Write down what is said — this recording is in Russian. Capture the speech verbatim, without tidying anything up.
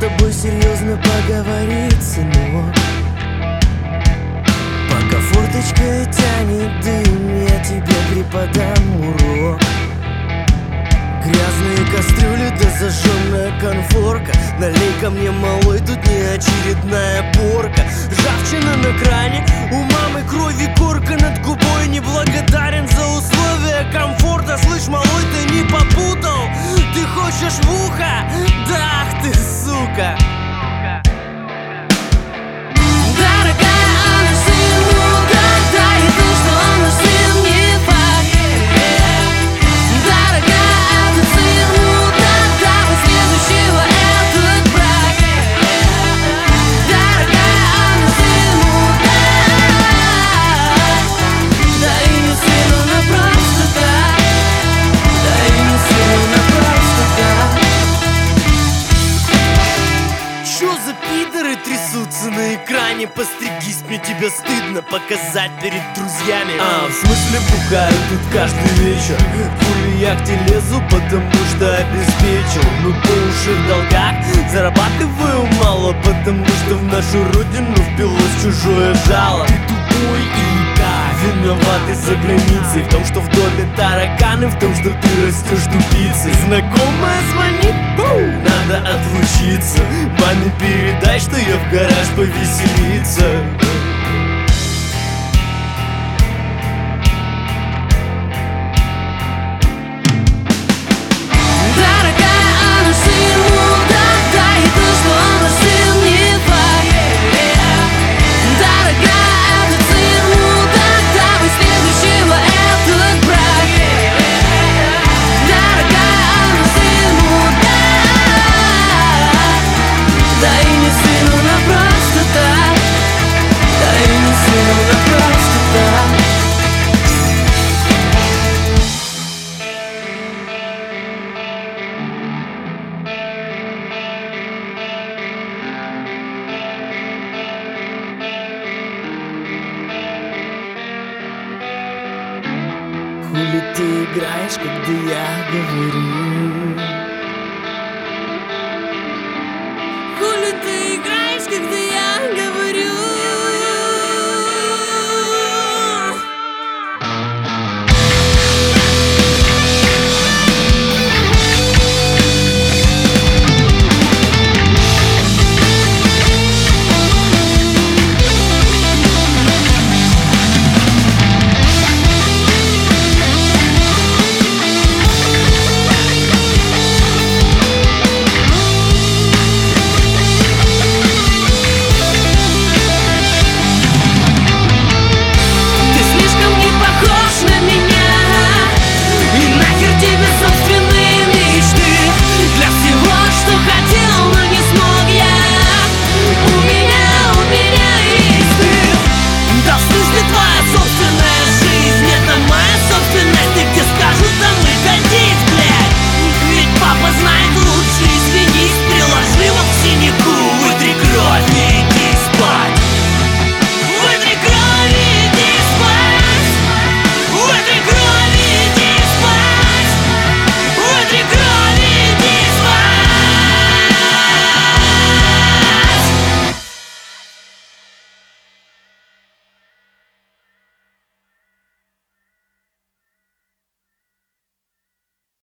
тобой серьезно поговорить, сынок. Пока форточкой тянет дым, я тебе преподам урок. Грязные кастрюли да зажженная конфорка. Налей ко мне, малой, тут не очередная порка. Ржавчина на кране, у мамы крови корка над губой. Неблагодарен за условия комфорта. Слышь, малой, ты не попутал? Ты хочешь в ухо? Да, ах ты, сука! Пидоры трясутся на экране. Постригись, мне тебя стыдно показать перед друзьями. А, в смысле бухаю тут каждый вечер. Хули я к тебе лезу, потому что обеспечил. Мы по уши в долгах, зарабатываю мало, потому что в нашу родину впилось чужое жало. Ты тупой и никак виноваты за границей. В том, что в доме тараканы, в том, что ты растешь тупицей. Знакомая звонит, надо отлучиться. Маме передай, что я в гараж повеселиться. Хули ты играешь, когда я говорю?